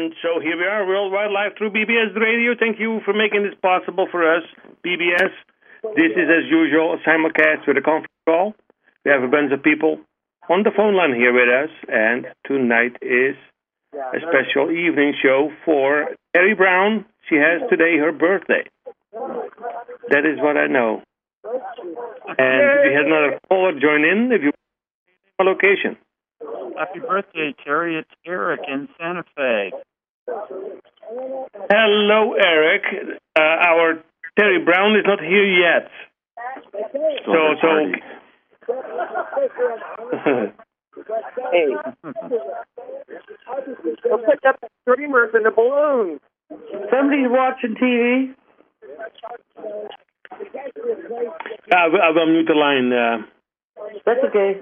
And so here we are, worldwide live through BBS Radio. Thank you for making this possible for us, BBS. This is, as usual, a simulcast with a conference call. We have a bunch of people on the phone line here with us, and tonight is a special evening show for Terry Brown. She has today her birthday. That is what I know. And we had another caller join in. If you want a location. Happy birthday, Terry. It's Eric in Santa Fe. Hello, Eric. Our Terry Brown is not here yet. So. Hey. Go pick up the streamers and the balloons. Somebody's watching TV. I will mute the line. That's okay.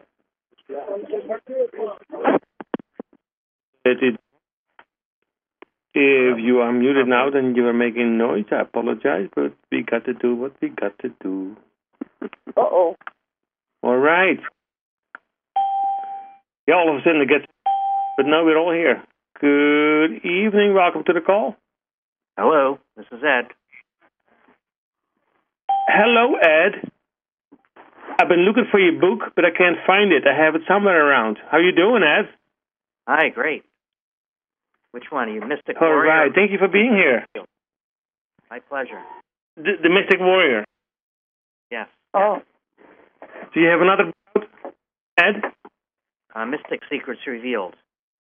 If you are muted now, then you are making noise. I apologize, but we got to do what we got to do. Uh-oh. All right. Yeah, all of a sudden it gets... But now we're all here. Good evening. Welcome to the call. Hello, this is Ed. Hello, Ed. I've been looking for your book, but I can't find it. I have it somewhere around. How you doing, Ed? Hi, great. Which one? Are you Mystic All Warrior? right. Thank you for being here. My pleasure. The Mystic Warrior. Yes. Oh. Do you have another book, Ed? Mystic Secrets Revealed.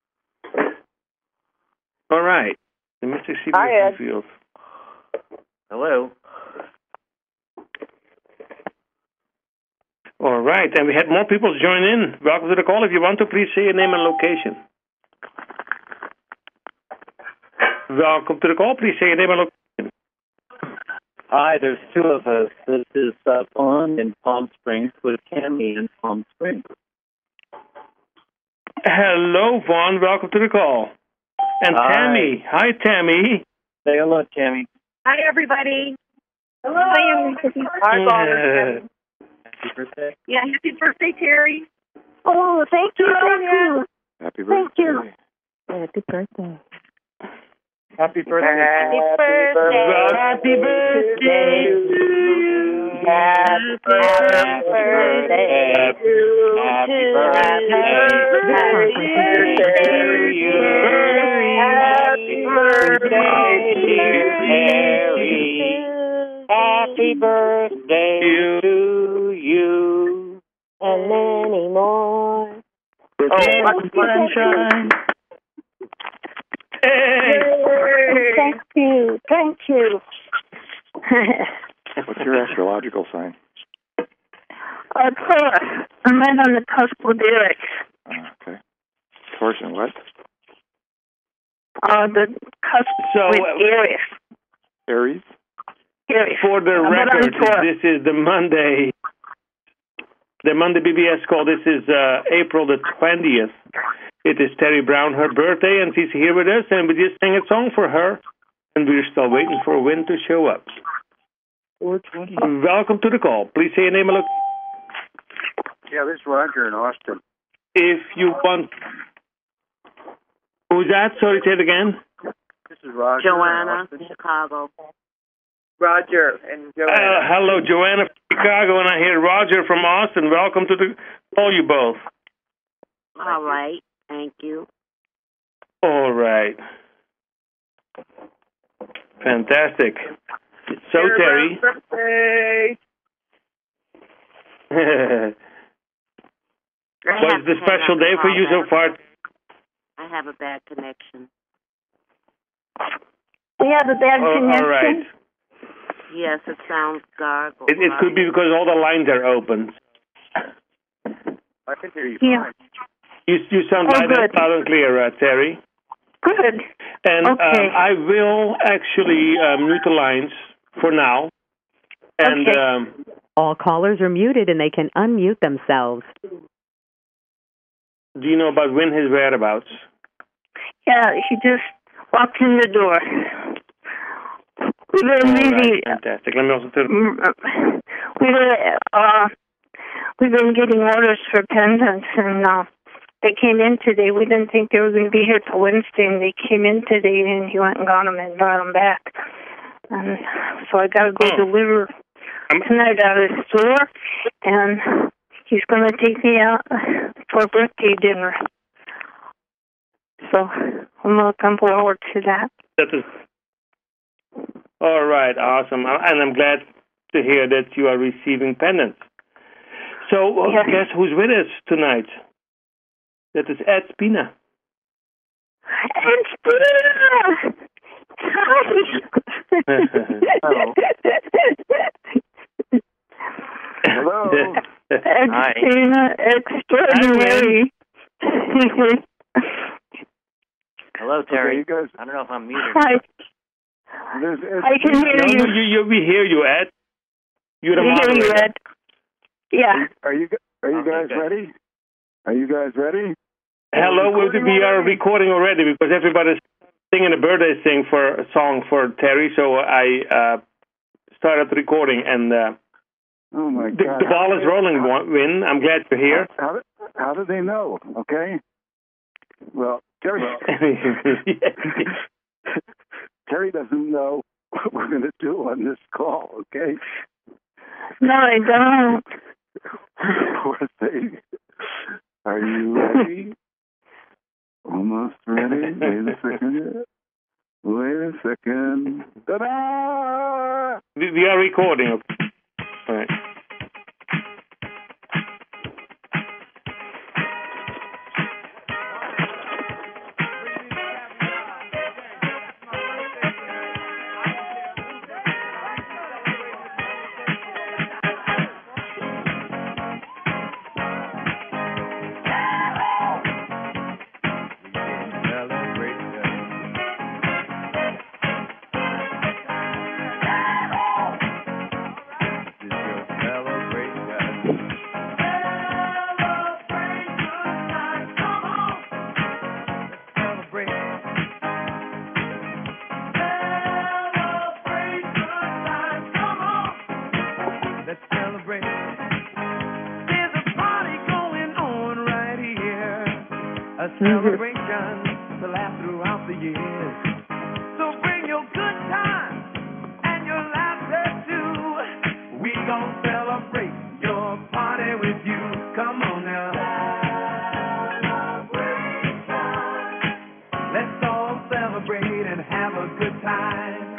All right. The Mystic Secrets Hi, Ed. Revealed. Hello. All right. And we had more people join in. Welcome to the call. If you want to, please say your name and location. Welcome to the call. Please say your name and location. Hi, there's two of us. This is Fawn in Palm Springs with Tammy in Palm Springs. Hello, Vaughn. Welcome to the call. And Hi. Tammy. Hi, Tammy. Say hello, Tammy. Hi, everybody. Hello. Hi, Vaughn. Happy birthday. Yeah, happy birthday, Terry. Oh, thank you, thank you. Happy birthday. Thank you. Happy birthday. Happy birthday. Happy birthday. Happy birthday to you. Happy birthday to you. Happy birthday to you. Happy birthday to you. And many more. Sunshine. Thank you, thank you. What's your astrological sign? Taurus. I'm right on the cusp with Eric. Okay. Taurus and what? The cusp with Aries. Aries? Aries. For the record, this is the Monday BBS call. This is April the 20th. It is Terry Brown, her birthday, and she's here with us, and we just sang a song for her, and we're still waiting for Win to show up. 420. Welcome to the call. Please say your name and look. Yeah, this is Roger in Austin. If you want... Who's that? Sorry, say it again. This is Roger. Joanna, Chicago. Roger and Joanna. Hello, Joanna from Chicago, and I hear Roger from Austin. Welcome to the call, you both. All right. Thank you. All right. Fantastic. So, Terry. Birthday. What's the special day for you so far? I have a bad connection. We have a bad connection. All right. Yes, it sounds gargled. It could be because all the lines are open. I can hear you Yeah. fine. You sound loud and clear, Terry. Good. And Okay. I will actually mute the lines for now. And Okay. All callers are muted and they can unmute themselves. do you know about Win his whereabouts? Yeah, she just walked in the door. We've been really... Fantastic. Let me also turn... We've been getting orders for pendants, and they came in today. We didn't think they were going to be here till Wednesday, and they came in today, and he went and got them and brought them back. And so I got to go deliver tonight out of the store, and he's going to take me out for birthday dinner. So I'm looking forward to that. That is all right, awesome, and I'm glad to hear that you are receiving pendants. So, guess who's with us tonight? That is Ed Spina. Ed Spina! Hello. Ed Spina extraordinary. Hello, Terry. Okay, you guys. I don't know if I'm muted. Hi. I can hear you. No, we hear you, Ed. You're the moderator. We hear you, Ed. Yeah. Are you guys ready? Are you guys ready? Hello, we are recording already because everybody's singing a birthday song for Terry, so I started recording, and oh my God. The ball is rolling, Win. I'm glad to hear. How do they know? Okay. Well, Terry. Terry doesn't know what we're going to do on this call. Okay. No, I don't. Poor thing. Are you ready? Almost ready. Wait a second. Ta-da! We are recording. All right. Celebration to last throughout the years. So bring your good times and your laughter too. We gon' celebrate your party with you. Come on now. Celebration. Let's all celebrate and have a good time.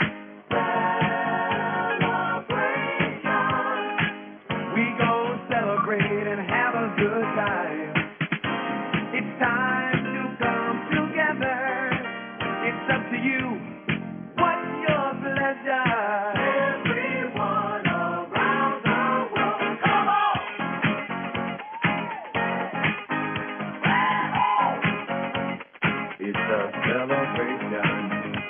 Celebration. We gon' celebrate and have a good time. It's time to come together. It's up to you. What's your pleasure? Everyone around the world, come on. It's a celebration.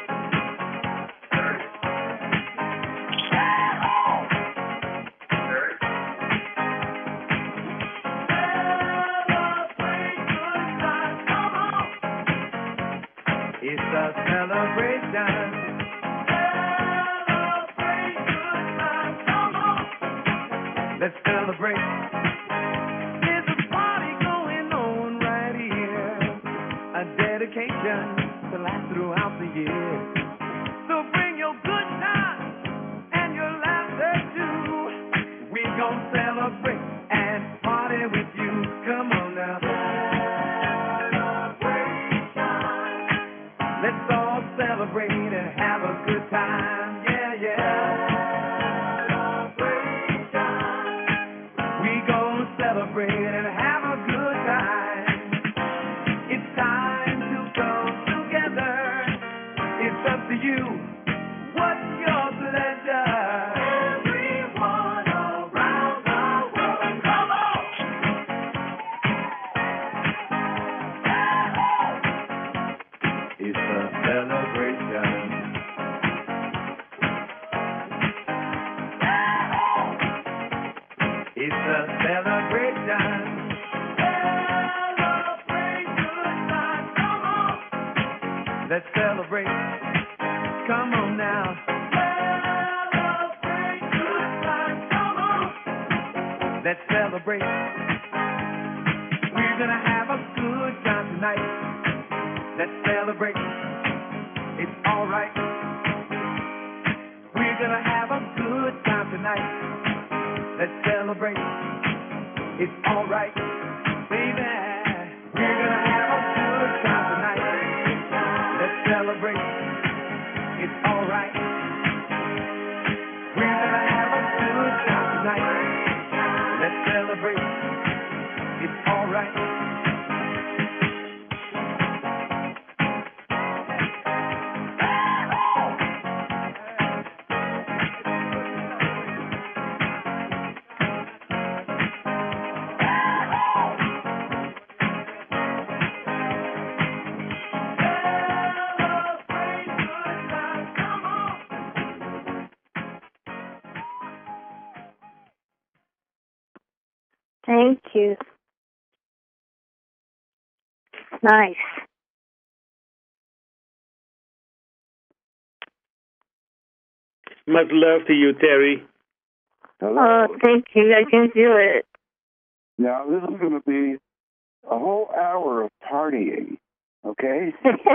It's a celebration. Celebrate good times, come on. Let's celebrate. There's a party going on right here. A dedication to last throughout the year. So bring your good times and your laughter too. We gon' celebrate and party with you. Come on now. Let's all celebrate and have a good time, yeah, yeah. Celebration. We gon' celebrate and have a good time. It's time to come together. It's up to you. What's your pleasure? Everyone around the world, come on. It's a celebration. It's a celebration. Celebrate good times, come on. Let's celebrate. Come on now. Celebrate good times, come on. Let's celebrate. We We're gonna have a good time tonight. Let's celebrate. It's alright. We're gonna have a good time tonight. Let's celebrate. It's alright, baby. We're gonna have a good time tonight. Let's celebrate. It's alright. We're gonna have a good time tonight. Let's celebrate. It's alright. Thank you. Nice. Much love to you, Terry. Hello. Oh, thank you. I can do it. Now, this is going to be a whole hour of partying, okay?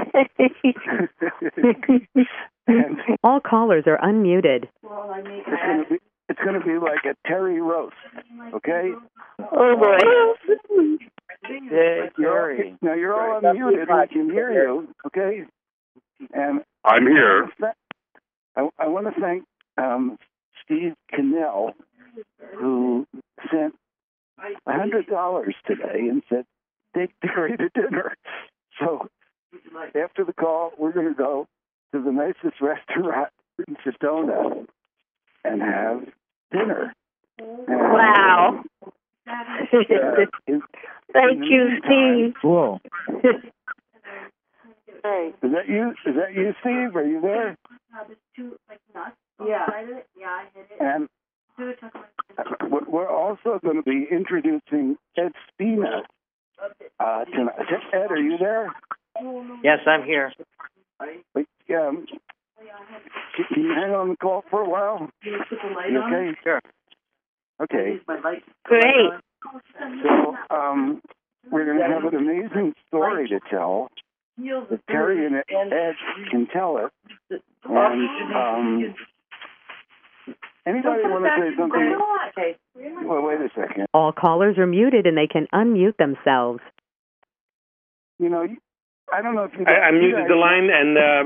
And All callers are unmuted. it's going to be like a Terry roast, okay? Oh, boy. Hey, Terry. Now, you're all unmuted. I can hear you, okay? And I'm here. I want to thank Steve Cannell, who sent $100 today and said, take Terry to dinner. So after the call, we're going to go to the nicest restaurant in Sedona and have dinner. And, Wow. Thank you, Steve. Cool. Hey. Is that you? Is that you, Steve? Are you there? Yeah. And we're also going to be introducing Ed Spina tonight. Ed, are you there? Yes, I'm here. Wait, can you hang on the call for a while? You okay? Sure. Okay. Great. So, we're going to have an amazing story to tell that Terry and Ed can tell us. And, anybody want to say something? Well, wait a second. All callers are muted and they can unmute themselves. You know, I don't know if you... I muted the line, and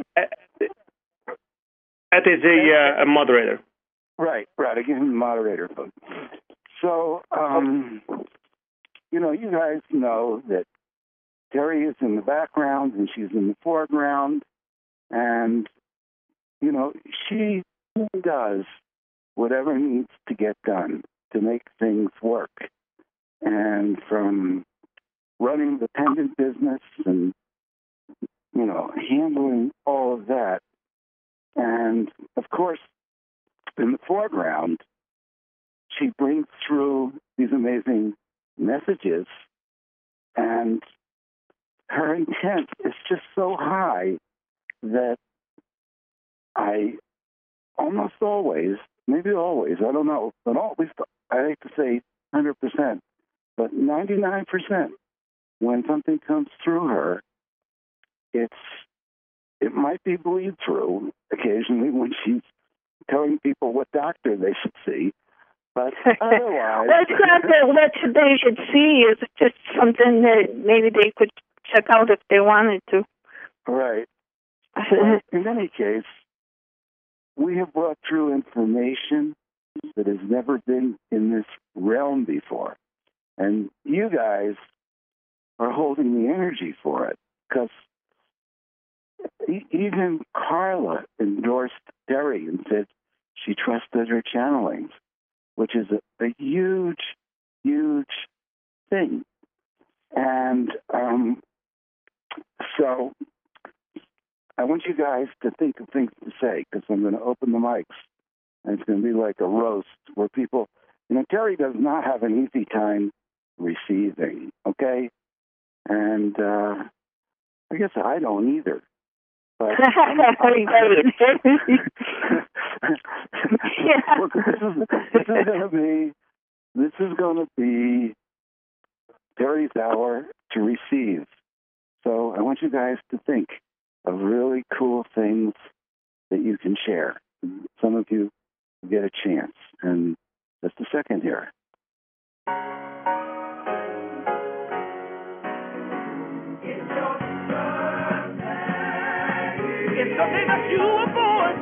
Ed is a moderator. Right. I give him the moderator vote. So, you know, you guys know that Terry is in the background and she's in the foreground. And, you know, she does whatever needs to get done to make things work. And from running the pendant business and, you know, handling all of that. And, of course, in the foreground, she brings through these amazing messages, and her intent is just so high that I almost always, maybe always, I don't know, but always, I hate to say 100%, but 99%, when something comes through her, it might be bleed through occasionally when she's telling people what doctor they should see, but otherwise... Well, it's not that what they should see. It's just something that maybe they could check out if they wanted to. Right. In any case, we have brought through information that has never been in this realm before. And you guys are holding the energy for it, because even Carla endorsed Terry and said she trusted her channelings, which is a huge, huge thing. And so I want you guys to think of things to say, because I'm going to open the mics, and it's going to be like a roast where people, you know, Terry does not have an easy time receiving, okay? And I guess I don't either. But this is going to be Terry's hour to receive. So I want you guys to think of really cool things that you can share. Some of you get a chance. And just a second here. It's the day that you were born.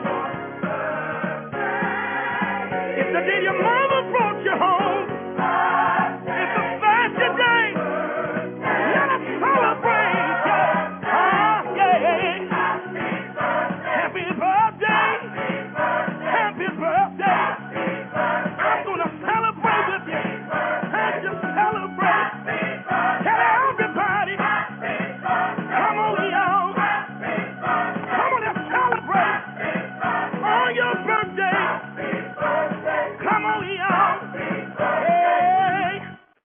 It's the day your mama brought you home. It's a special day. Let us celebrate. Yeah. Happy birthday. Happy birthday. I'm gonna celebrate with you. And just celebrate. Tell everybody. Come on, y'all. Come on and celebrate on your birthday. Come on, y'all. Hey.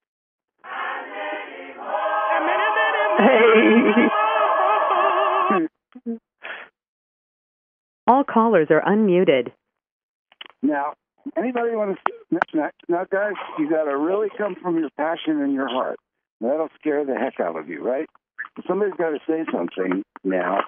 And many All callers are unmuted. Now, anybody want to... Now, guys, you got to really come from your passion and your heart. That'll scare the heck out of you, right? Somebody's got to say something now.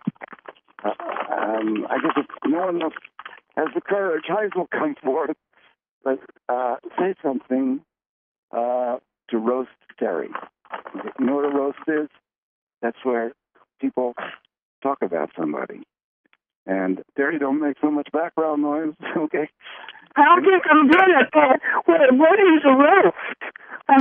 I guess if no one else has the courage, Heise will come forward. But say something to roast Terry. You know what a roast is? That's where people talk about somebody. And Terry, don't make so much background noise, okay? I don't think I'm good at that. What is a roast? I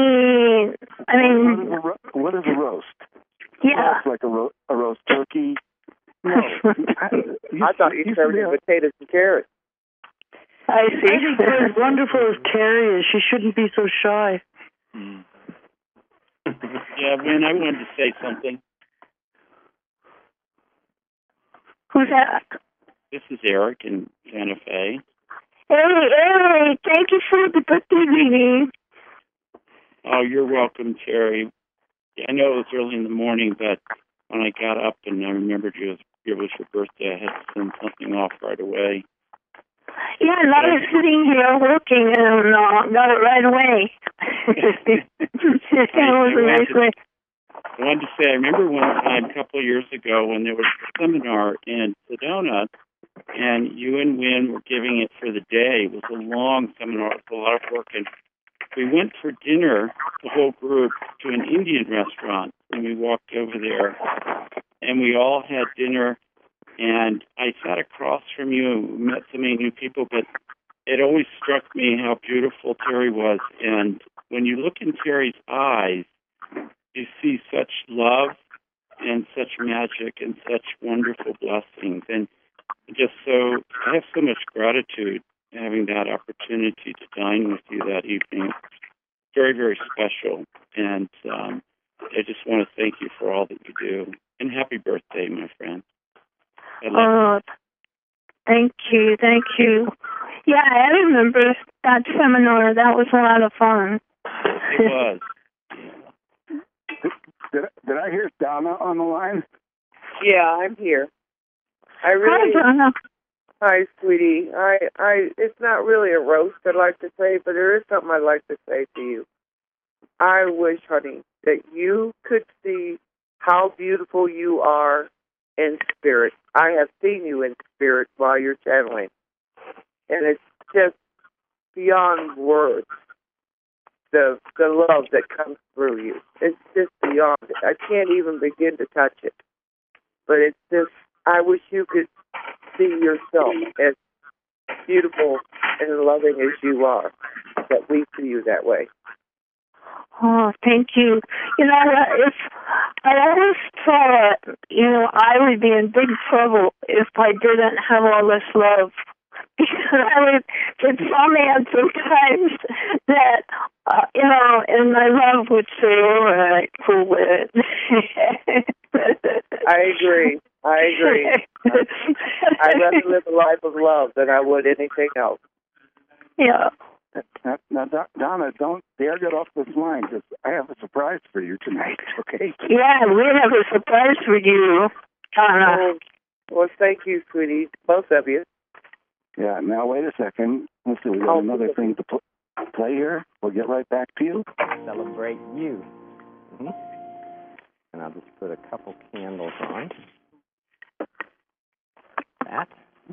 mean. What is a roast? Yeah. It's like a roast turkey. No. I thought you served potatoes and carrots. I see. I think as wonderful as Terry is, she shouldn't be so shy. Yeah, Vin, I wanted to say something. Who's that? This is Eric in Santa Fe. Hey, thank you for the birthday greeting. Oh, you're welcome, Terry. Yeah, I know it was early in the morning, but when I got up and I remembered it was your birthday, I had to send something off right away. Yeah, and I was sitting here working and got it right away. It was a nice way. I wanted to say, I remember one time a couple of years ago when there was a seminar in Sedona, and you and Wynn were giving it for the day. It was a long seminar. It was a lot of work. And we went for dinner, the whole group, to an Indian restaurant. And we walked over there, and we all had dinner. And I sat across from you and met so many new people, but it always struck me how beautiful Terry was. And when you look in Terry's eyes, you see such love and such magic and such wonderful blessings. And I have so much gratitude having that opportunity to dine with you that evening. Very, very special. And I just want to thank you for all that you do. And happy birthday, my friend. Thank you. Yeah, I remember that seminar. That was a lot of fun. It was. Did I hear Donna on the line? Yeah, I'm here. Hi, Donna. Hi, sweetie. It's not really a roast I'd like to say, but there is something I'd like to say to you. I wish, honey, that you could see how beautiful you are in spirit. I have seen you in spirit while you're channeling, and it's just beyond words. The love that comes through you. It's just beyond it. I can't even begin to touch it. But it's just, I wish you could see yourself as beautiful and loving as you are, that we see you that way. Oh, thank you. You know, I always thought, I would be in big trouble if I didn't have all this love. Because I would get so mad sometimes that, and my love would say, all right, cool with it. I agree. I'd rather live a life of love than I would anything else. Yeah. Now, Donna, don't dare get off this line, because I have a surprise for you tonight, okay? Yeah, we have a surprise for you, Donna. Well, thank you, sweetie, both of you. Yeah, now wait a second. Let's see, we got another thing to play here. We'll get right back to you. Celebrate you. Mm-hmm. And I'll just put a couple candles on. That.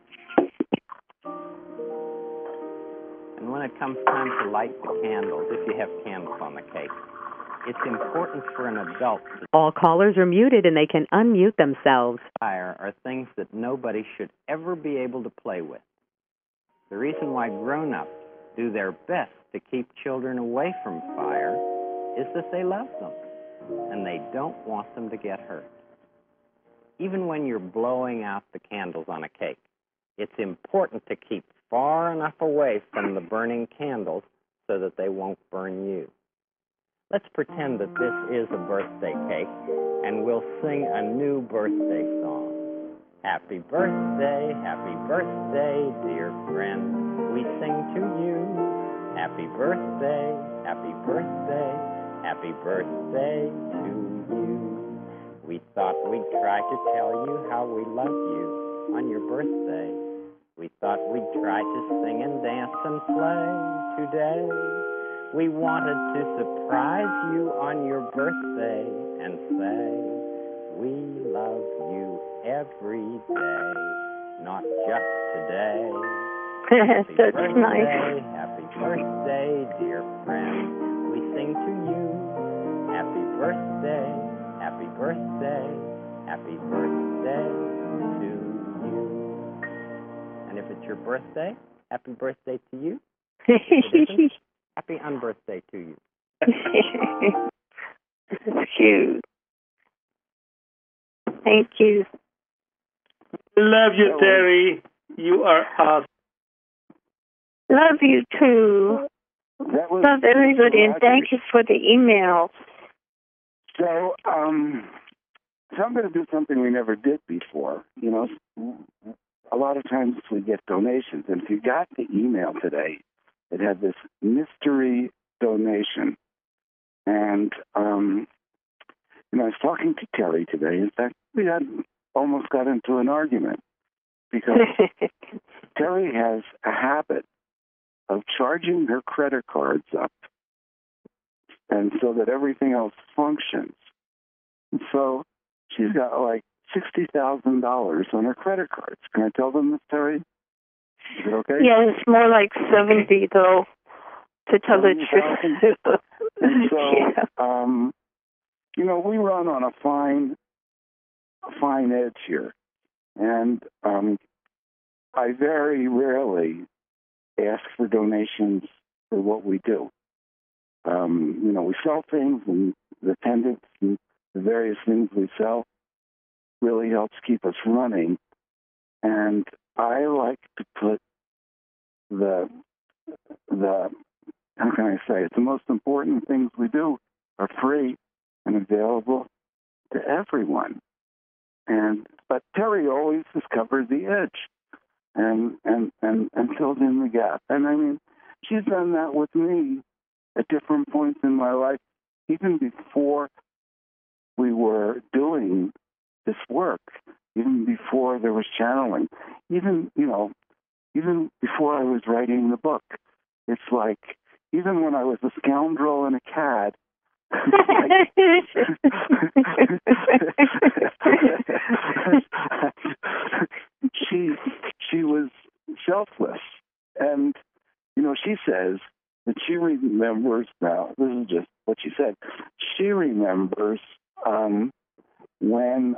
And when it comes time to light the candles, if you have candles on the cake, it's important for an adult to... All callers are muted and they can unmute themselves. Fire are things that nobody should ever be able to play with. The reason why grown-ups do their best to keep children away from fire is that they love them, and they don't want them to get hurt. Even when you're blowing out the candles on a cake, it's important to keep far enough away from the burning candles so that they won't burn you. Let's pretend that this is a birthday cake, and we'll sing a new birthday song. Happy birthday, dear friend, we sing to you. Happy birthday, happy birthday, happy birthday to you. We thought we'd try to tell you how we love you on your birthday. We thought we'd try to sing and dance and play today. We wanted to surprise you on your birthday and say, we love you every day, not just today. Happy That's birthday, nice. happy birthday, dear friend, we sing to you. Happy birthday, happy birthday, happy birthday to you. And if it's your birthday, happy birthday to you. Happy unbirthday to you. That's cute. Thank you. Love you, Terry. You are awesome. Love you too. Love everybody, and thank you for the emails. So, I'm going to do something we never did before. You know, a lot of times we get donations, and if you got the email today, it had this mystery donation. And, you know, I was talking to Terry today. In fact, we almost got into an argument because Terry has a habit of charging her credit cards up, and so that everything else functions. And so she's got like $60,000 on her credit cards. Can I tell them this, Terry? Is it okay? Yeah, it's more like 70 though, to tell the truth. And so, you know, we run on a fine edge here, and I very rarely ask for donations for what we do. You know, we sell things, and the attendance and the various things we sell really helps keep us running. And I like to put the how can I say it? The most important things we do are free and available to everyone. But Terry always discovers the edge and fills in the gap. And I mean, she's done that with me at different points in my life, even before we were doing this work, even before there was channeling, even before I was writing the book. It's like, even when I was a scoundrel and a cad, she was selfless. And, you know, she says that she remembers now, this is just what she said, she remembers when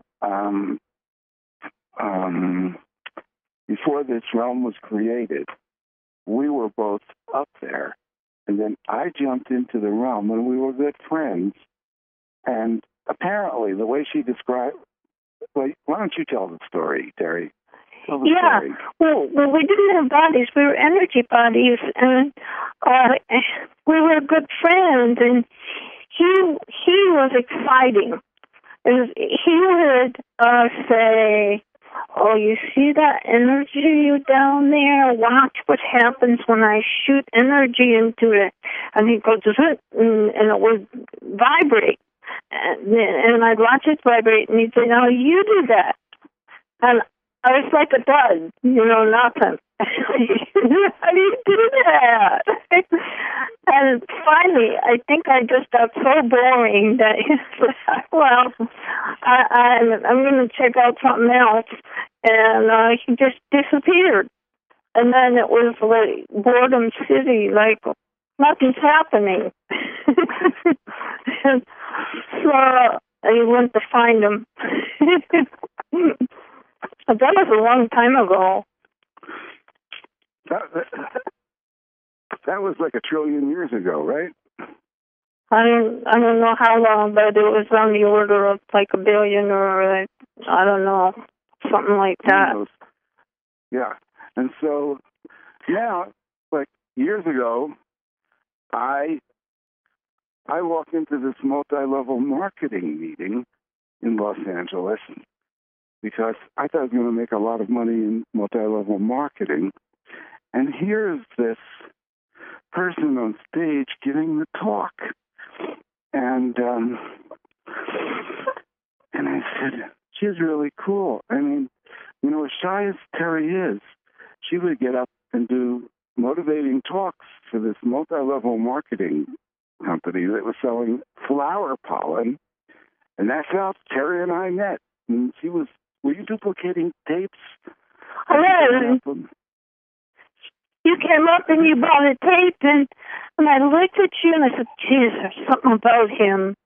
before this realm was created, we were both up there. And then I jumped into the realm and we were good friends. And apparently the way she described, why don't you tell the story, Terry? Tell the story. Well, we didn't have bodies. We were energy bodies. And we were good friends. And he was exciting. He would say, oh, you see that energy down there? Watch what happens when I shoot energy into it. And he goes, and it would vibrate. And I'd watch it vibrate, and he'd say, no, you do that. And I was like a bud, you know, nothing. How do you do that? And finally, I think I just got so boring that, well, I'm going to check out something else. And he just disappeared. And then it was like Boredom City, like nothing's happening. So I went to find him. But that was a long time ago. That was like 1 trillion years ago, right? I don't know how long, but it was on the order of like 1 billion or I don't know, something like that. Yeah. And so now, like years ago, I walked into this multi-level marketing meeting in Los Angeles because I thought I was going to make a lot of money in multi-level marketing. And here's this person on stage giving the talk. And I said, she's really cool. I mean, you know, as shy as Terry is, she would get up and do motivating talks for this multi-level marketing company that was selling flower pollen. And that's how Terry and I met. And were you duplicating tapes? I was. You came up and you bought a tape, and I looked at you and I said, geez, there's something about him.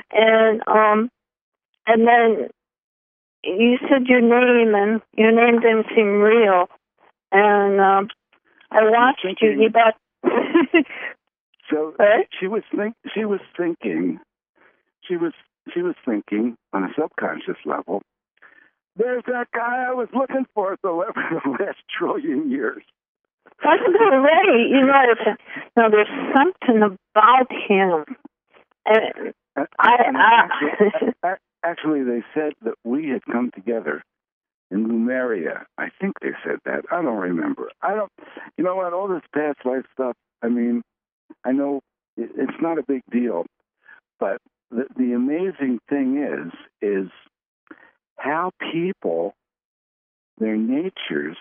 And then you said your name, and your name didn't seem real. And I watched you. You bought. So she was thinking on a subconscious level, there's that guy I was looking for the last trillion years. That's already, you know, now there's something about him. Actually, they said that we had come together in Lumeria. I think they said that. I don't remember. You know what, all this past life stuff, I mean, I know it's not a big deal, but the amazing thing is how people, their natures,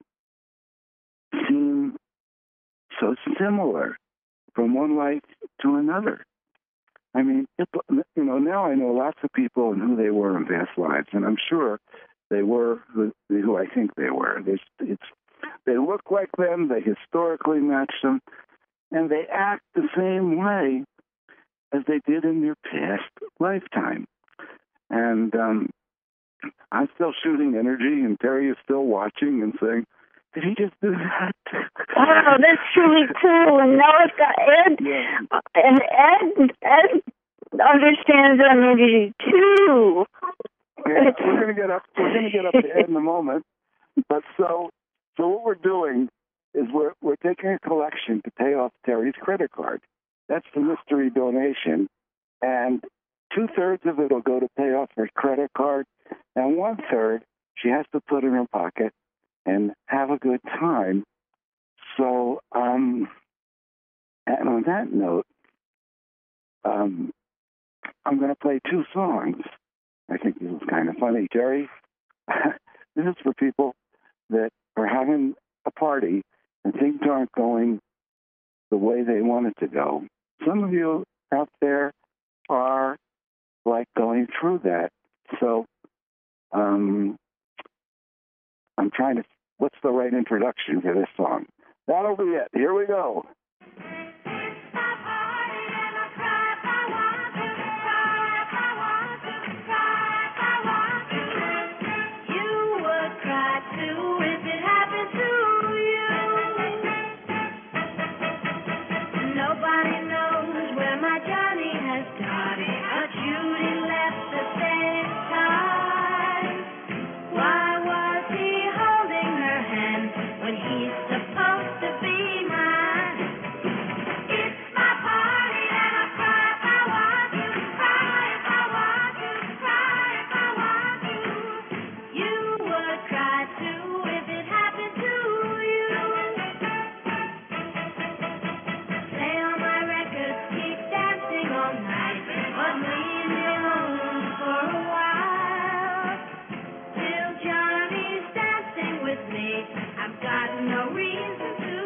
seem so similar from one life to another. I mean, you know, now I know lots of people and who they were in past lives, and I'm sure they were who I think they were. They look like them, they historically match them, and they act the same way as they did in their past lifetime. And I'm still shooting energy, and Terry is still watching and saying, did he just do that? Oh, that's really cool. And now I've got Ed. Yeah. And Ed understands energy too. Yeah, we're gonna get up to Ed in a moment. But so what we're doing is we're taking a collection to pay off Terry's credit card. That's the mystery donation, and 2/3 of it will go to pay off her credit card, and 1/3 she has to put in her pocket and have a good time. So, and on that note, I'm going to play 2 songs. I think this is kind of funny, Jerry. This is for people that are having a party and things aren't going the way they want it to go. Some of you out there are like going through that. So, I'm trying to, what's the right introduction for this song? That'll be it. Here we go. I've got no reason to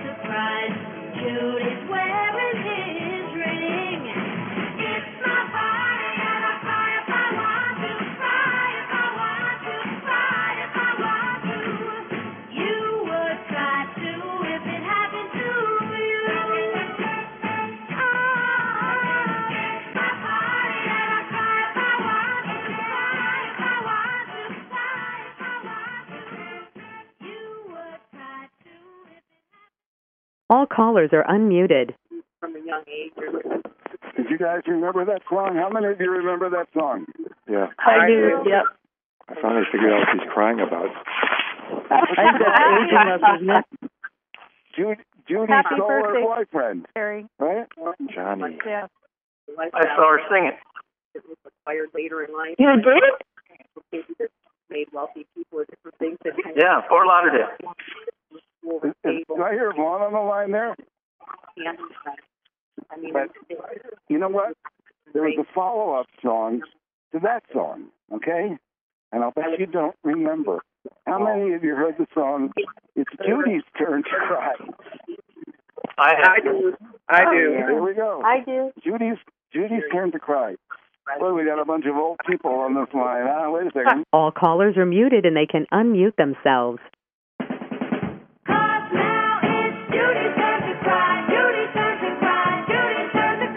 surprise. Judy's wearing his ring. It's my party and I cry if I want to, cry if I want to, cry if I want to. You would cry too if it happened to you. Oh, it's my party and I cry if I want to, cry if I want to, cry if I want to. You would cry too if it happened. All callers are unmuted. From a young age. Did you guys remember that song? How many of you remember that song? Yeah. I do. Yep. I finally figured out what she's crying about. I think that's aging us, isn't it? Judy Happy stole birthday, her boyfriend, Terry. right? Johnny. Yeah. I saw her sing it. It was acquired later in life. You did? Made wealthy people or different things that kind Yeah, Fort Lauderdale. Do I hear Vaughn on the line there? I mean, But you know what? There was a follow-up song to that song, okay? And I'll bet you don't remember. How many of you heard the song, It's Judy's Turn to Cry? I do. Here we go. I do. Judy's Turn to Cry. Well, we got a bunch of old people on this line. Wait a second. All callers are muted and they can unmute themselves. Cause now it's Judy's turn to cry, Judy's turn to cry, Judy's turn to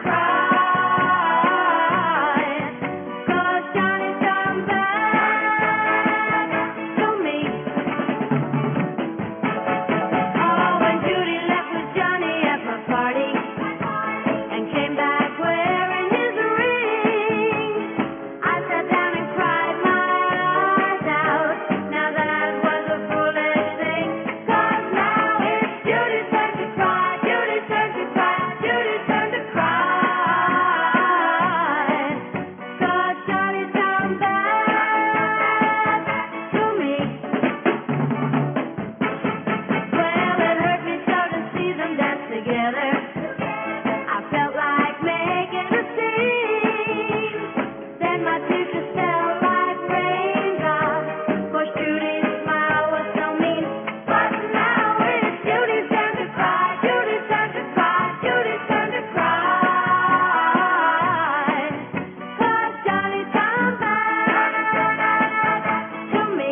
cry. Cause Johnny's come back to me. Oh, when Judy left with Johnny at my party and came back wearing his ring, I sat down and cried my eyes out. Now that was a foolish thing. Cause now it's Judy's turn to cry, Judy's turn to cry, Judy's turn to cry. Cause Johnny's come back to me. Well, it hurt me so to see them dance together. I felt like making a scene. Then my tears fell like raindrops. 'Cause Judy's smile was so mean. But now it's Judy's turn to cry, Judy's turn to cry, Judy's turn to cry. 'Cause Johnny's come back to me.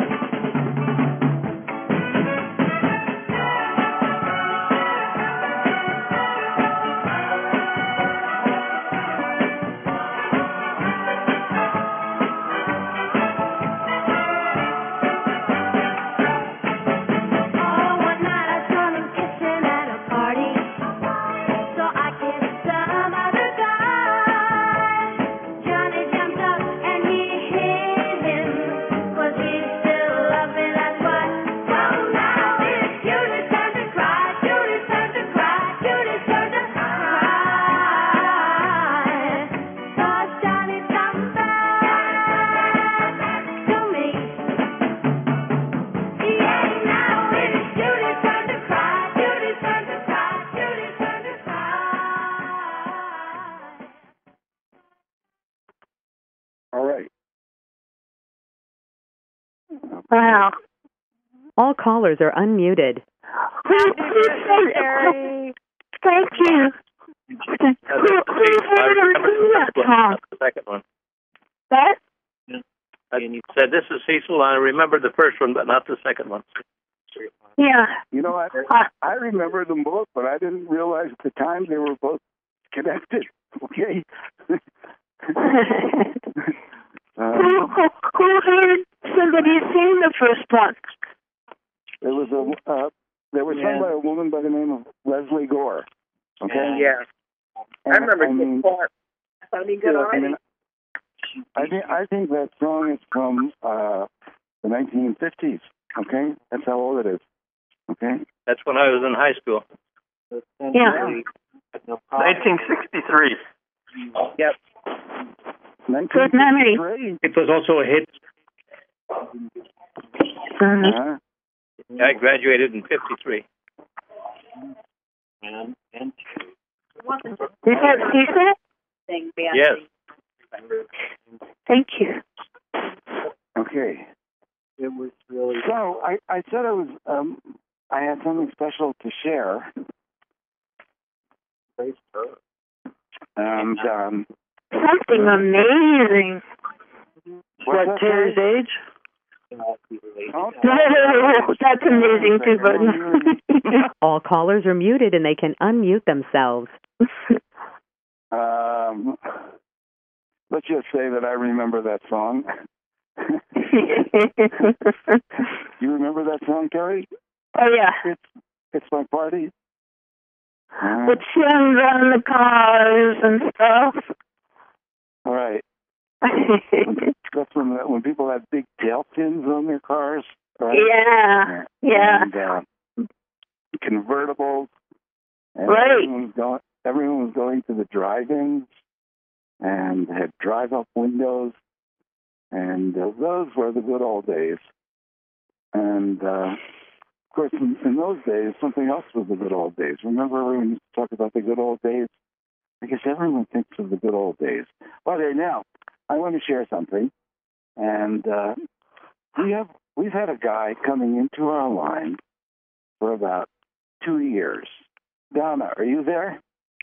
Oh, one night I saw them kissing at a party. So I kissed some other guy. Johnny jumped up and he hit him. 'Cause he still loved me, that's why. Well, now it's Judy's turn to cry, Judy's turn to cry, Judy's turn to cry. 'Cause Johnny's come back to me. Yeah, now it's Judy's turn to cry, Judy's turn to cry, Judy's turn to cry. All right. Wow. All callers are unmuted. Happy birthday, Terry. Thank you. Who that song? The second one. That? And you said, this is Cecil. I remember the first one, but not the second one. Yeah. You know what? I remember them both, but I didn't realize at the time they were both connected. Okay? Who heard somebody sing the first one? There was sung by a woman by the name of Leslie Gore. Okay? Yeah. And, I remember I mean, this part. Sounding good already. I think that song is from the 1950s. Okay? That's how old it is. Okay? That's when I was in high school. Yeah. 1963. Yep. Good memory. It was also a hit. I graduated in 53. Did you see that? Yes. Thank you. Okay. It was really. So I said I I had something special to share. And something amazing. What's Terry's age? Oh, that's amazing too, but All callers are muted and they can unmute themselves. Let's just say that I remember that song. You remember that song, Terry? Oh yeah. It's my party. With shims on the cars and stuff. All right. That's when people have big tail fins on their cars, right? Yeah. And, convertibles. And right. Everyone was going to the drive-ins and had drive-up windows. And those were the good old days. And, of course, in those days, something else was the good old days. Remember when we used to talk about the good old days? I guess everyone thinks of the good old days. Okay, now, I want to share something. And we've had a guy coming into our line for about 2 years. Donna, are you there?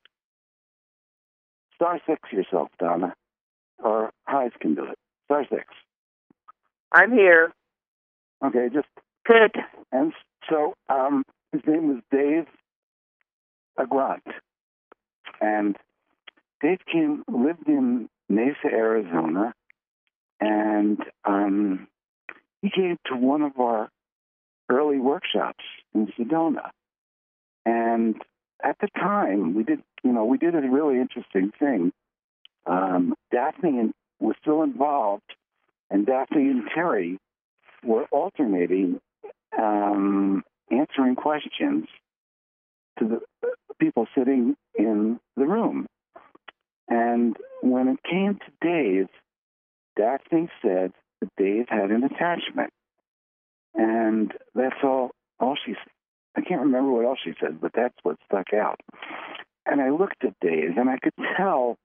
Star 6 yourself, Donna. Or Heise can do it. Star 6. I'm here. Okay, just good. And so his name was Dave Agront. And Dave lived in Mesa, Arizona, and he came to one of our early workshops in Sedona. And at the time, we did a really interesting thing. Daphne was still involved, and Daphne and Terry were alternating answering questions to the people sitting in the room. And when it came to Dave, Daphne said that Dave had an attachment. And that's all she said. I can't remember what else she said, but that's what stuck out. And I looked at Dave, and I could tell,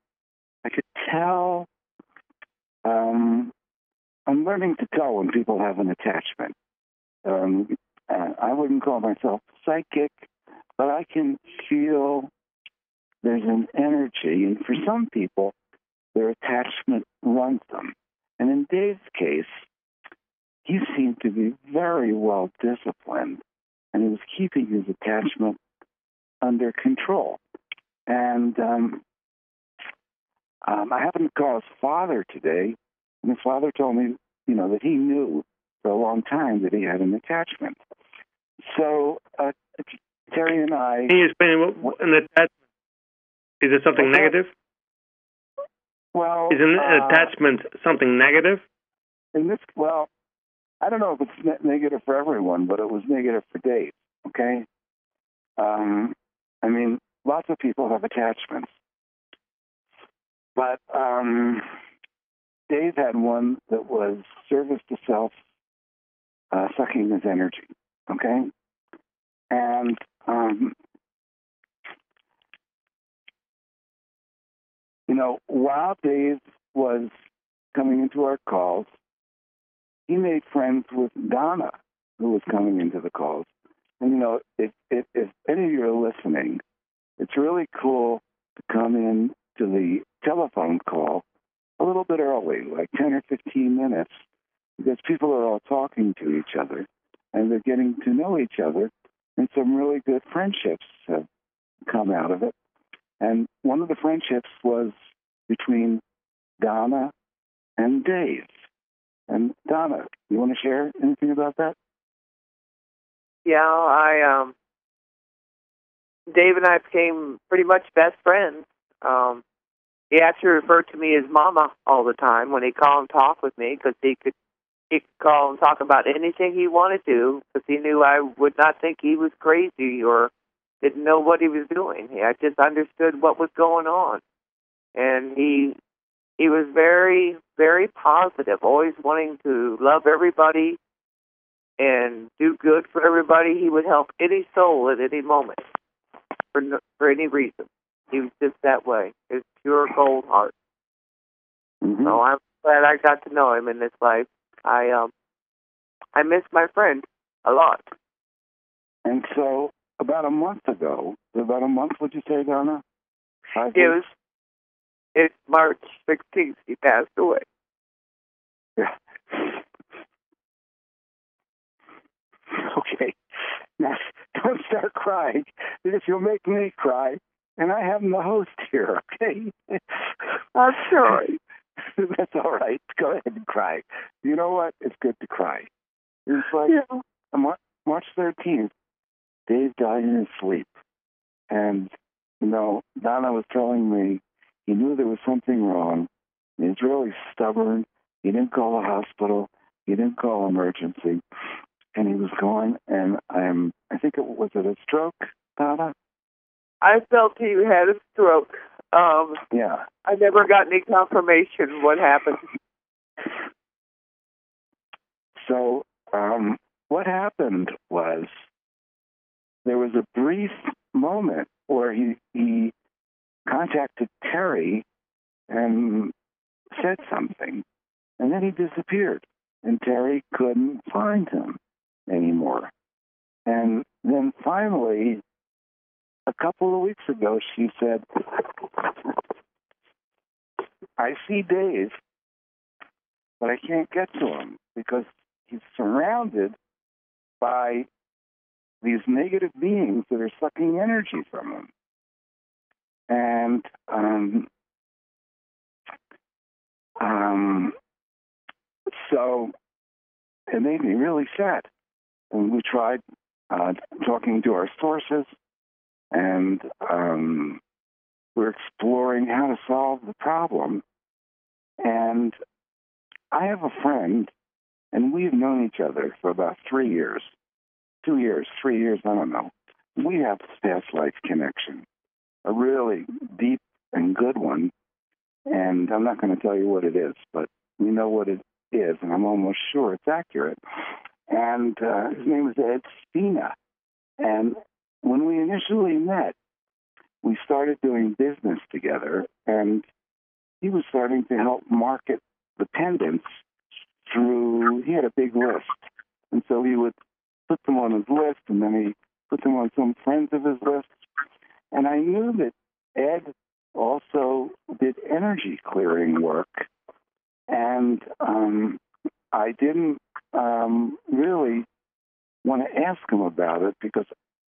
I'm learning to tell when people have an attachment. I wouldn't call myself psychic, but I can feel there's an energy. And for some people, their attachment runs them. And in Dave's case, he seemed to be very well disciplined, and he was keeping his attachment under control. And I happened to call his father today, and his father told me, that he knew for a long time that he had an attachment. So Terry and I... Can you explain what an attachment? Is it something negative? Well... Is an attachment something negative? I don't know if it's negative for everyone, but it was negative for Dave, okay? Lots of people have attachments. But Dave had one that was service to self, sucking his energy, okay? And while Dave was coming into our calls, he made friends with Donna, who was coming into the calls. And, if any of you are listening, it's really cool to come in to the telephone call a little bit early, like 10 or 15 minutes, because people are all talking to each other, and they're getting to know each other, and some really good friendships have come out of it. And one of the friendships was between Donna and Dave. And Donna, you want to share anything about that? Yeah, Dave and I became pretty much best friends. He actually referred to me as Mama all the time when he'd call and talk with me, because he could call and talk about anything he wanted to, because he knew I would not think he was crazy or didn't know what he was doing. I just understood what was going on. And he was very, very positive, always wanting to love everybody and do good for everybody. He would help any soul at any moment for any reason. He was just that way. His pure gold heart. Mm-hmm. So I'm glad I got to know him in this life. I miss my friend a lot. And so about a month ago, would you say, Donna? It's March 16th he passed away. Yeah. Okay. Now, don't start crying, because you'll make me cry, and I am the host here, okay? I'm sorry. That's all right. Go ahead and cry. You know what? It's good to cry. It's like March 13th, Dave died in his sleep. And, Donna was telling me he knew there was something wrong. He was really stubborn. He didn't call the hospital. He didn't call emergency. And he was gone, and I think was it a stroke, Donna? I felt he had a stroke. Yeah. I never got any confirmation what happened. So what happened was there was a brief moment where he contacted Terry and said something, and then he disappeared, and Terry couldn't find him anymore. And then finally, a couple of weeks ago, she said, I see Dave, but I can't get to him because he's surrounded by these negative beings that are sucking energy from him. And so it made me really sad. And we tried talking to our sources, and we're exploring how to solve the problem. And I have a friend, and we've known each other for about 3 years. 2 years, 3 years, I don't know. We have this past life connection, a really deep and good one. And I'm not going to tell you what it is, but we know what it is, and I'm almost sure it's accurate. And his name is Ed Spina. And when we initially met, we started doing business together, and he was starting to help market the pendants through, he had a big list. And so he would put them on his list, and then he put them on some friends of his list. And I knew that Ed also did energy clearing work. And I didn't really want to ask him about it because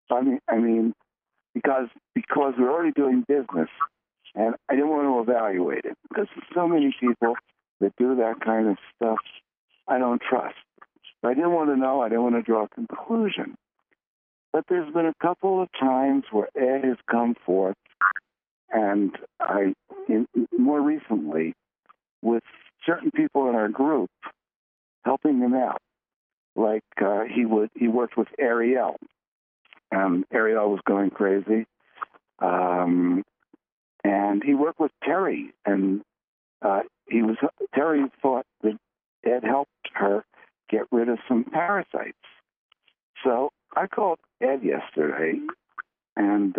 we're already doing business, and I didn't want to evaluate it because so many people that do that kind of stuff I don't trust. So I didn't want to know. I didn't want to draw a conclusion. But there's been a couple of times where Ed has come forth, and more recently with certain people in our group, helping them out. Like he worked with Ariel. Ariel was going crazy. And he worked with Terry, and Terry thought that Ed helped her get rid of some parasites. So I called Ed yesterday, and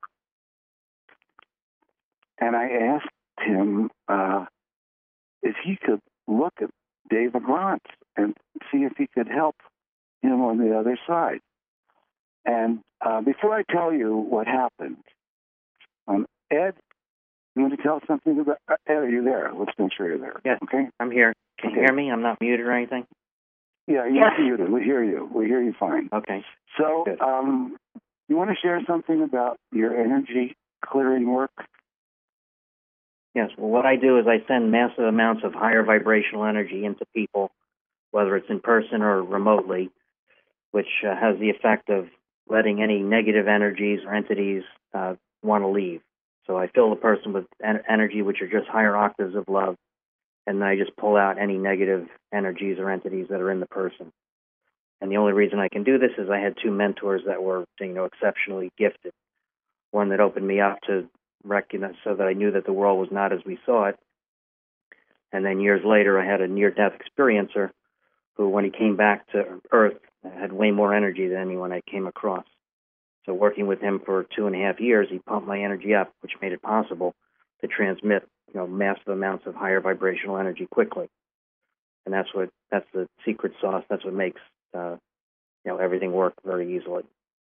I asked him if he could look at Dave Grant and see if he could help him on the other side. And before I tell you what happened, Ed, you want to tell something about Ed? Are you there? Let's make sure you're there. Yes, okay. I'm here. Can you hear me? I'm not muted or anything? Yeah, you're not muted. We hear you. We hear you fine. Okay. So, you want to share something about your energy clearing work? Yes. Well, what I do is I send massive amounts of higher vibrational energy into people, whether it's in person or remotely, which has the effect of letting any negative energies or entities want to leave. So I fill the person with energy, which are just higher octaves of love, and then I just pull out any negative energies or entities that are in the person. And the only reason I can do this is I had two mentors that were, exceptionally gifted. One that opened me up to recognize, so that I knew that the world was not as we saw it. And then years later, I had a near-death experiencer who, when he came back to Earth, had way more energy than anyone I came across. So working with him for 2.5 years, he pumped my energy up, which made it possible to transmit, massive amounts of higher vibrational energy quickly. And that's the secret sauce. That's what makes, everything work very easily.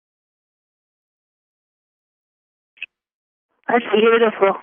That's beautiful.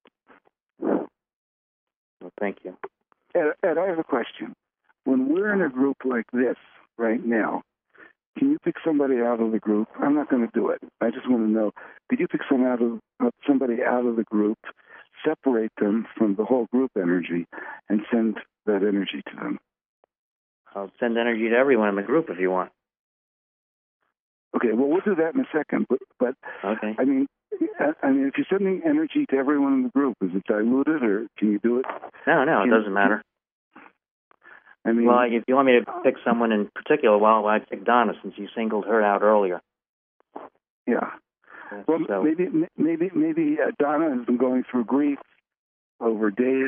Well, thank you. Ed, I have a question. When we're in a group like this right now, can you pick somebody out of the group? I'm not going to do it. I just want to know, could you pick somebody out of the group, separate them from the whole group energy, and send that energy to them? I'll send energy to everyone in the group if you want. Okay, well, we'll do that in a second. But okay. I mean, if you're sending energy to everyone in the group, is it diluted, or can you do it? No, it doesn't matter. I mean, well, if you want me to pick someone in particular, well, I'd pick Donna since you singled her out earlier. Yeah. Well, so, maybe Donna has been going through grief over days.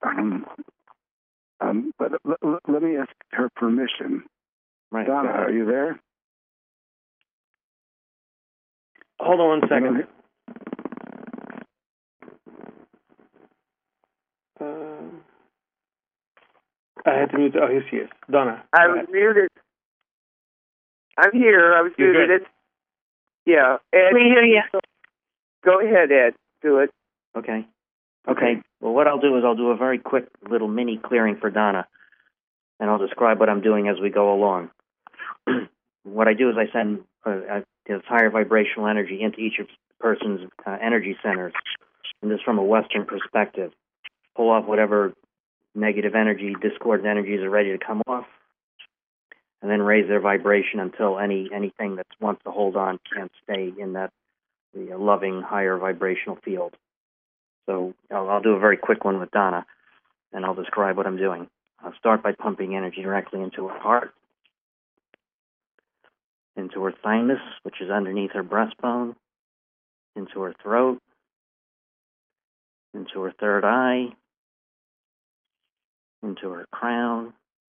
But let me ask her permission. Right. Donna, are you there? Hold on 1 second. I had to mute. Oh, here she is. Donna. I was muted. I'm here. I was muted. Yeah. Ed, we hear you. Go ahead, Ed. Do it. Okay. Well, what I'll do is I'll do a very quick little mini clearing for Donna, and I'll describe what I'm doing as we go along. What I do is I send this higher vibrational energy into each person's energy centers, and this from a Western perspective. Pull off whatever negative energy, discordant energies are ready to come off, and then raise their vibration until anything that wants to hold on can't stay in the loving higher vibrational field. So I'll do a very quick one with Donna, and I'll describe what I'm doing. I'll start by pumping energy directly into her heart, into her thymus, which is underneath her breastbone, into her throat, into her third eye, into her crown,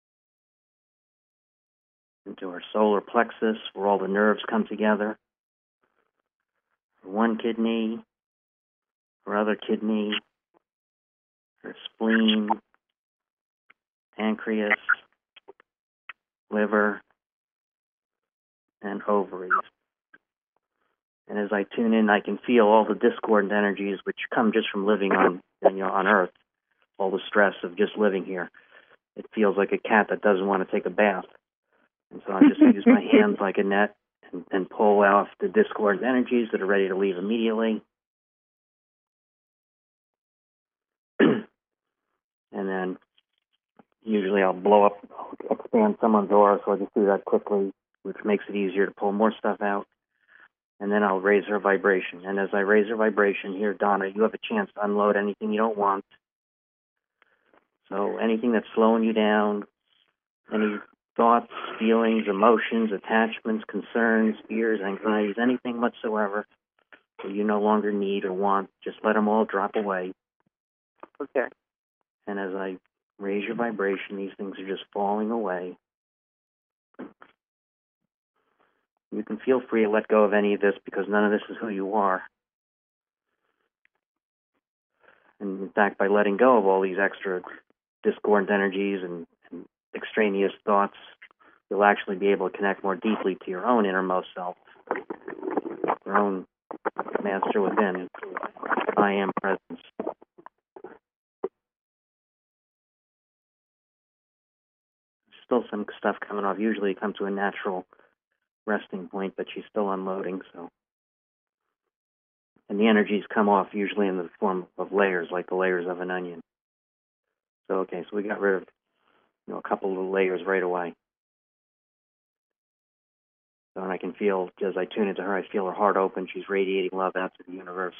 into her solar plexus, where all the nerves come together, her one kidney, her other kidney, her spleen, pancreas, liver, and ovaries. And as I tune in, I can feel all the discordant energies which come just from living on Earth, all the stress of just living here. It feels like a cat that doesn't want to take a bath. And so I just use my hands like a net and pull off the discordant energies that are ready to leave immediately. And then usually I'll expand someone's aura, so I just do that quickly, which makes it easier to pull more stuff out. And then I'll raise her vibration. And as I raise her vibration here, Donna, you have a chance to unload anything you don't want. So anything that's slowing you down, any thoughts, feelings, emotions, attachments, concerns, fears, anxieties, anything whatsoever that you no longer need or want, just let them all drop away. Okay. And as I raise your vibration, these things are just falling away. You can feel free to let go of any of this because none of this is who you are. And in fact, by letting go of all these extra discordant energies and extraneous thoughts, you'll actually be able to connect more deeply to your own innermost self, your own master within. I am presence. Still some stuff coming off. Usually it comes to a natural resting point, but she's still unloading. So, and the energies come off usually in the form of layers, like the layers of an onion. So okay, so we got rid of a couple of layers right away. So, and I can feel as I tune into her, I feel her heart open. She's radiating love out to the universe.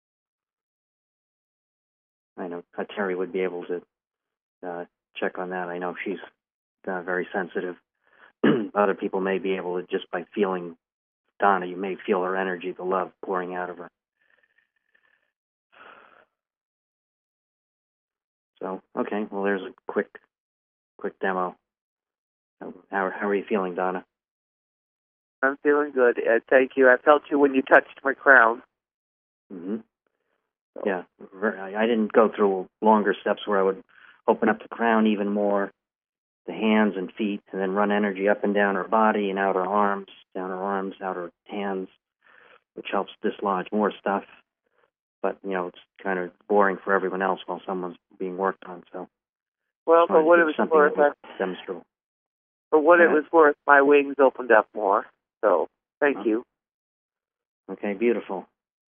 I know Terry would be able to check on that. I know she's very sensitive. Other people may be able to, just by feeling Donna, you may feel her energy, the love pouring out of her. So, okay, well, there's a quick demo. How are you feeling, Donna? I'm feeling good, Ed. Thank you. I felt you when you touched my crown. Mm-hmm. Yeah, I didn't go through longer steps where I would open up the crown even more, the hands and feet, and then run energy up and down her body and out her arms, down her arms, out her hands, which helps dislodge more stuff. but it's kind of boring for everyone else while someone's being worked on. So, well, for what it was worth, demonstrable. For what it was worth, my wings opened up more. So, thank you. Okay, beautiful.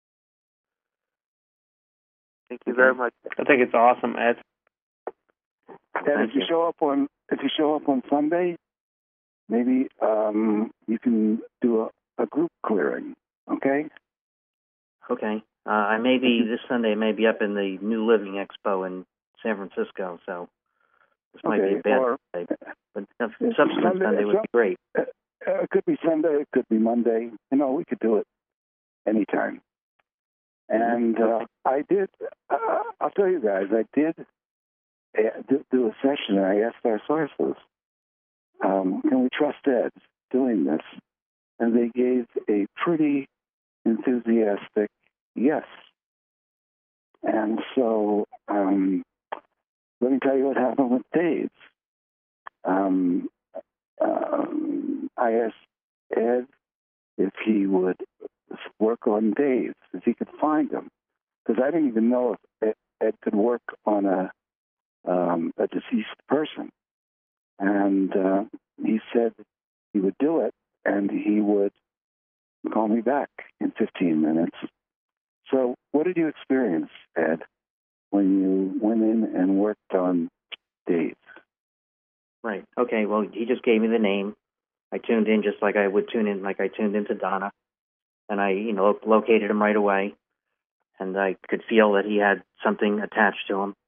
Thank you very much. I think it's awesome, Ed. And if you show up on Sunday, maybe you can do a group clearing. Okay. Okay. I may be this Sunday. I may be up in the New Living Expo in San Francisco, so this might be a bad day. But subsequent Sunday would be great. It could be Sunday. It could be Monday. We could do it anytime. And I did. I'll tell you guys, I did do a session, and I asked our sources, can we trust Ed doing this? And they gave a pretty enthusiastic yes. And so let me tell you what happened with Dave. I asked Ed if he would work on Dave, if he could find him, because I didn't even know if Ed could work on a deceased person. And he said he would do it, and he would call me back in 15 minutes. So what did you experience, Ed, when you went in and worked on Dave? Right. Okay, well, he just gave me the name. I tuned in just like I would tune in, like I tuned into Donna. And I, located him right away. And I could feel that he had something attached to him.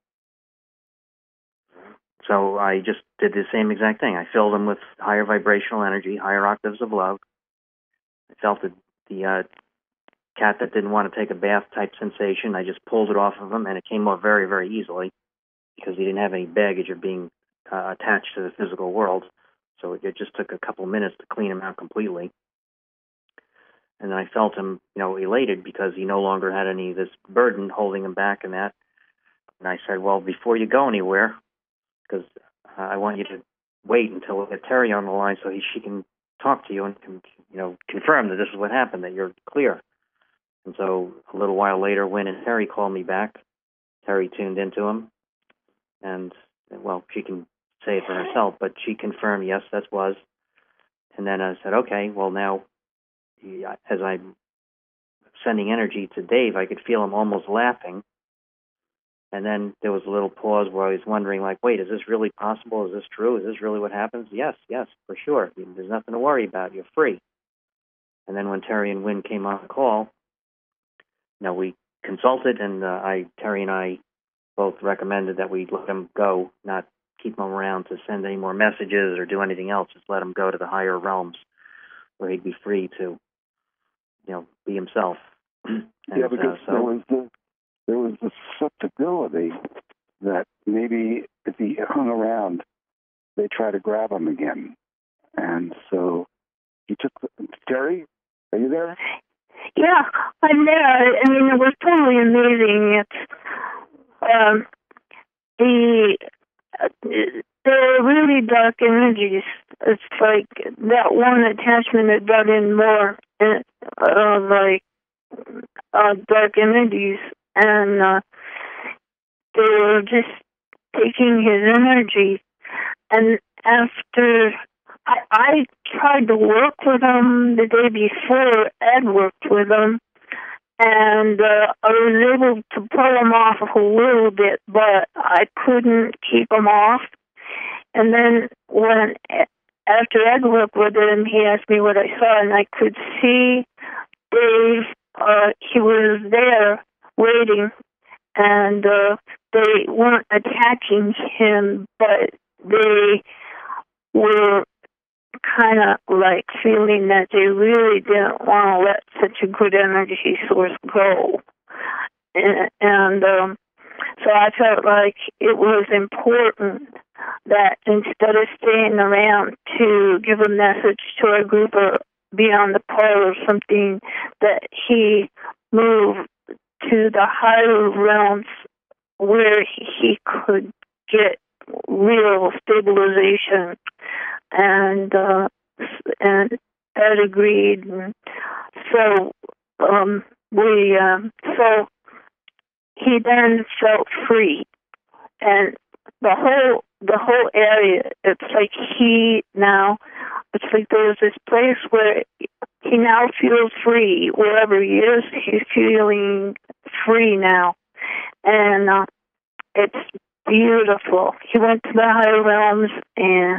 So I just did the same exact thing. I filled him with higher vibrational energy, higher octaves of love. I felt the cat that didn't want to take a bath type sensation. I just pulled it off of him, and it came off very, very easily because he didn't have any baggage of being attached to the physical world. So it just took a couple minutes to clean him out completely. And then I felt him, elated because he no longer had any of this burden holding him back and that. And I said, well, before you go anywhere, because I want you to wait until we get Terry on the line so she can talk to you and confirm that this is what happened, that you're clear. And so a little while later, Wynn and Terry called me back. Terry tuned into him, and she can say it for herself, but she confirmed, yes, that was. And then I said, okay, well now, as I'm sending energy to Dave, I could feel him almost laughing. And then there was a little pause where I was wondering, wait, is this really possible? Is this true? Is this really what happens? Yes, for sure. There's nothing to worry about. You're free. And then when Terry and Wynn came on the call, we consulted, and Terry and I both recommended that we let him go, not keep him around to send any more messages or do anything else. Just let him go to the higher realms where he'd be free to, be himself. Yeah, because there was the susceptibility that maybe if he hung around, they try to grab him again. And so he took Terry, are you there? Yeah, I'm there. I mean, it was totally amazing. They're really dark energies. It's like that one attachment that brought in more, dark energies, and they were just taking his energy. And after I tried to work with him the day before Ed worked with him, and I was able to pull him off a little bit, but I couldn't keep him off. And then after Ed worked with him, he asked me what I saw, and I could see Dave. He was there waiting, and they weren't attaching him, but they were kind of feeling that they really didn't want to let such a good energy source go. And so I felt like it was important that instead of staying around to give a message to our group or be on the call or something, that he moved to the higher realms where he could get real stabilization. And Ed agreed. And so he then felt free, and the whole area. It's like it's like there's this place where he now feels free. Wherever he is, he's feeling free now, and it's beautiful. He went to the higher realms, and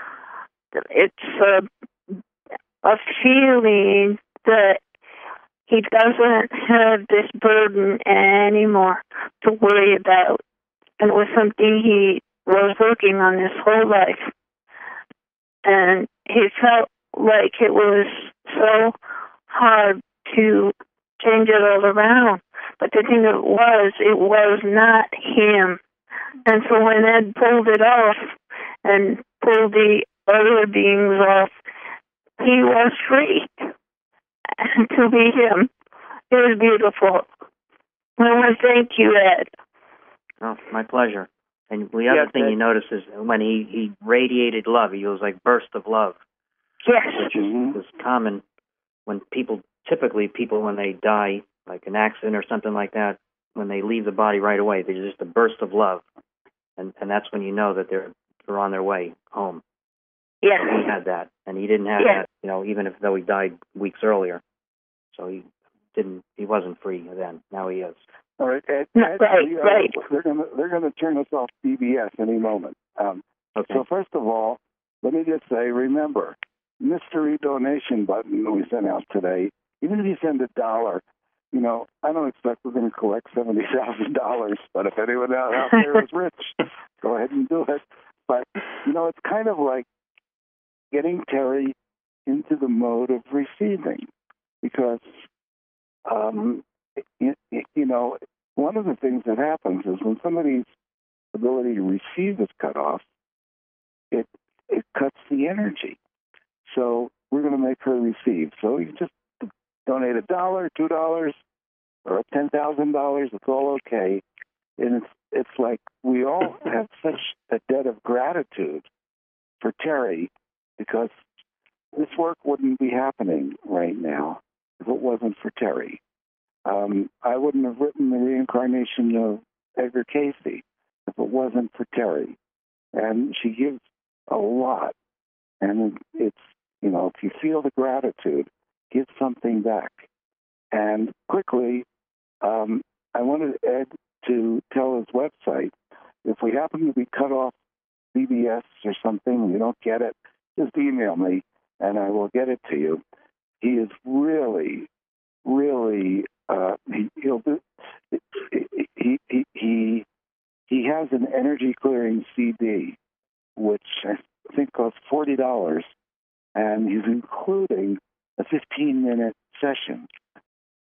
it's a feeling that he doesn't have this burden anymore to worry about. And it was something he was working on his whole life. And he felt like it was so hard to change it all around. But the thing it was not him. And so when Ed pulled it off and pulled the other beings off, he was free to be him. It was beautiful. I want to thank you, Ed. Oh, my pleasure. And the other thing you notice is when he radiated love, he was like burst of love. Yes. Which is common when people when they die, like an accident or something like that, when they leave the body right away, there's just a burst of love. And that's when you know that they're on their way home. Yes. So he had that, and he didn't have that, even though he died weeks earlier. So he wasn't free then. Now he is. All right, Ed, right. They're gonna turn us off BBS any moment. Okay. So first of all, let me just say, remember, mystery donation button we sent out today. Even if you send $1, I don't expect we're going to collect $70,000. But if anyone out there is rich, go ahead and do it. But it's kind of like getting Terry into the mode of receiving, because one of the things that happens is when somebody's ability to receive is cut off, it cuts the energy. So we're going to make her receive. So you just donate $1, $2, or $10,000. It's all okay. And it's like we all have such a debt of gratitude for Terry, because this work wouldn't be happening right now if it wasn't for Terry. I wouldn't have written The Reincarnation of Edgar Cayce if it wasn't for Terry. And she gives a lot. And it's, if you feel the gratitude, give something back. And quickly, I wanted Ed to tell his website. If we happen to be cut off BBS or something and you don't get it, just email me and I will get it to you. He is really, really, he has an energy clearing CD, which I think costs $40, and he's including a 15-minute session